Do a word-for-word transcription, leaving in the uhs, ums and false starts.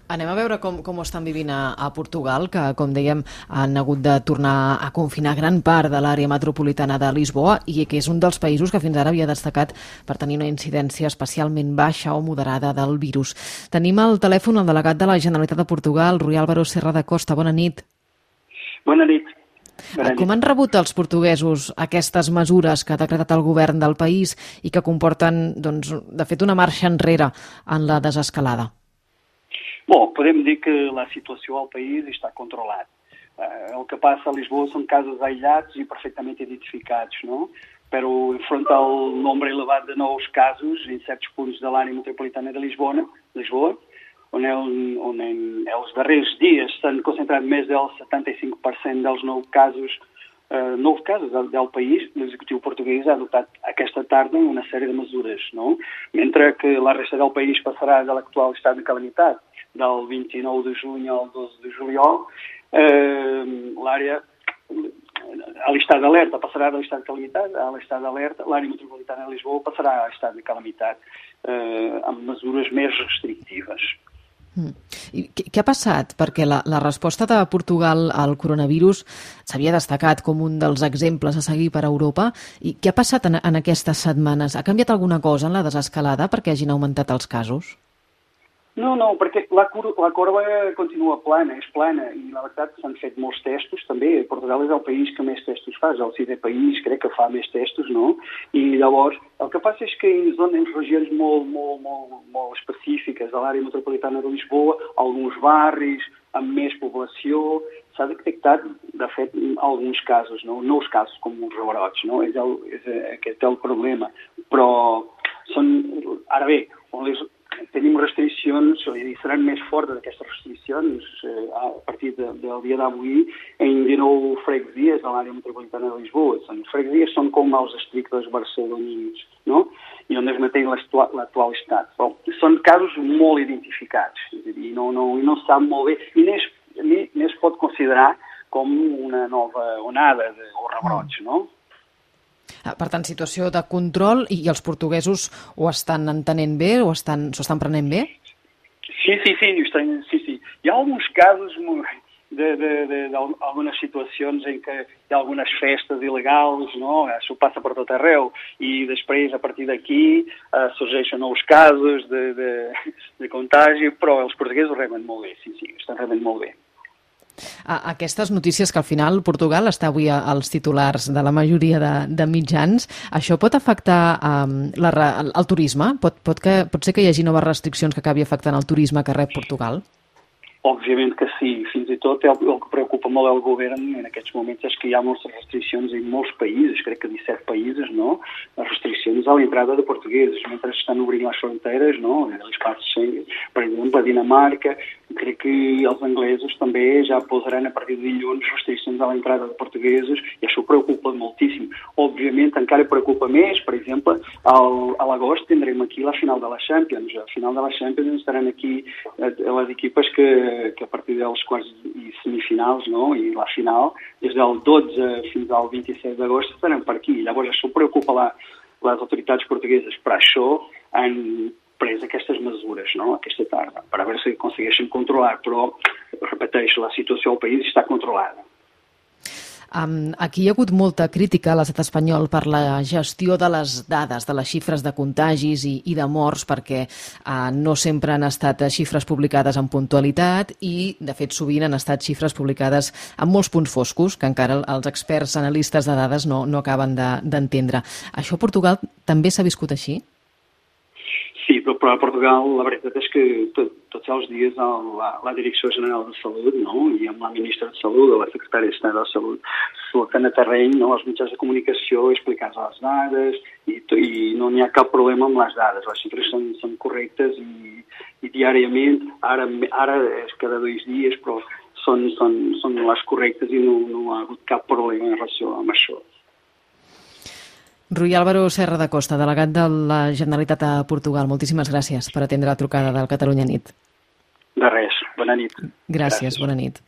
Anem a veure com, com ho estan vivint a, a Portugal, que, com dèiem, han hagut de tornar a confinar gran part de l'àrea metropolitana de Lisboa i que és un dels països que fins ara havia destacat per tenir una incidència especialment baixa o moderada del virus. Tenim al telèfon el delegat de la Generalitat de Portugal, Rui Álvaro Serra da Costa. Bona nit. Bona nit. Bona Com nit. han rebut els portuguesos aquestes mesures que ha decretat el govern del país i que comporten, doncs, de fet, una marxa enrere en la desescalada? Bom, podem dir que la situació al país està controlat. Eh, el que passa a Lisboa són casos aïllats i perfectament identificats, no? Però enfront al nombre elevat de nous casos en certs punts de l'àrea metropolitana de Lisboa, Lisboa on, el, on en els darrers dies s'han concentrat més del setanta-cinc per cent dels nous casos Uh, nous casos del, del país, l'executiu portuguès ha adoptat aquesta tarda una sèrie de mesures, no? Mentre que la resta del país passarà de l'actual estat de calamitat del vint-i-nou de juny al dos de juliol, eh, l'àrea, a l'estat d'alerta passarà de l'estat de calamitat a l'estat d'alerta, l'àrea metropolitana de Lisboa passarà a l'estat de calamitat eh, amb mesures més restrictives. Mm. I què ha passat? Perquè la, la resposta de Portugal al coronavirus s'havia destacat com un dels exemples a seguir per a Europa. I què ha passat en, en aquestes setmanes? Ha canviat alguna cosa en la desescalada perquè hagin augmentat els casos? No, no, perquè la, cur la corba continua plana, és plana, i la veritat s'han fet molts testos també. Portugal és el país que més testos fa, és el sisè país, crec que fa més testos, no? I llavors, el que passa és que en zones, regions molt, molt, molt, molt específiques de l'àrea metropolitana de Lisboa, alguns barris amb més població, s'ha detectat, de fet, alguns casos, no? Nous casos com uns rebrots, no? És el, és, aquest és el problema. Però són, ara bé, on les tenim restriccions, i seran més fortes aquestes restriccions eh, a partir de, del dia d'avui en dinou freguesies de l'àrea metropolitana de Lisboa. Els freguesies són com els districtes barcelonins, no? I on es manté l'actual estat. Però són casos molt identificats, és a dir, no, no, no sap molt bé, i ni es, ni, ni es pot considerar com una nova onada de, o rebrots, no? Per tant, situació de control, i els portuguesos ho estan entenent bé o s'ho estan prenent bé? Sí, sí, sí, estan, sí, sí. Hi ha alguns casos d'algunes situacions en què hi ha algunes festes il·legals, no? Això passa per tot arreu, i després, a partir d'aquí, uh, sorgeixen nous casos de, de, de contagi, però els portuguesos ho reben molt bé, sí, sí, estan rebent molt bé. Aquestes notícies que al final Portugal està avui als titulars de la majoria de, de mitjans, això pot afectar um, la, el, el turisme? Pot, pot, que, pot ser que hi hagi noves restriccions que acabi afectant el turisme que rep Portugal? Òbviament que sí, fins i tot el, el que preocupa molt el govern en aquests moments és que hi ha moltes restriccions en molts països, crec que disset països, no? Les restriccions a l'entrada de portuguesos, mentre estan obrint les fronteres, no? L'espai Schengen, per exemple, a Dinamarca, crec que els anglesos també ja posaran a partir de dilluns restriccions a l'entrada de portuguesos, i això preocupa moltíssim. Òbviament encara preocupa més, per exemple, al, a l'agost tindrem aquí la final de la Champions. A la final de la Champions estaran aquí eh, les equipes que que a partir dels quarts i semifinals, no? I la final, des del dotze fins al vint-i-set d'agost estaran per aquí. Llavors això preocupa la, les autoritats portugueses, per això han pres aquestes mesures, no? Aquesta tarda, per a veure si aconsegueixen controlar, però, repeteixo, la situació al país està controlada. Um, aquí hi ha hagut molta crítica a l'estat espanyol per la gestió de les dades, de les xifres de contagis i, i de morts, perquè uh, no sempre han estat xifres publicades amb puntualitat i, de fet, sovint han estat xifres publicades amb molts punts foscos que encara els experts analistes de dades no, no acaben d'entendre. De, Això a Portugal també s'ha viscut així? Sí, però, però a Portugal la veritat és que tot, tots els dies el, la, la Direcció General de Salut, no? I amb la ministra de Salut o la secretària de Salut surten a terreny, no? Els mitjans de comunicació explicant les dades i, i no n'hi ha cap problema amb les dades. Les xifres són, són correctes i, i diàriament, ara, ara és cada dos dies, però són, són, són les correctes i no, no ha hagut cap problema en relació amb això. Rui Álvaro Serra da Costa, delegat de la Generalitat a Portugal, moltíssimes gràcies per atendre la trucada del Catalunya Nit. De res, bona nit. Gràcies, gràcies. Bona nit.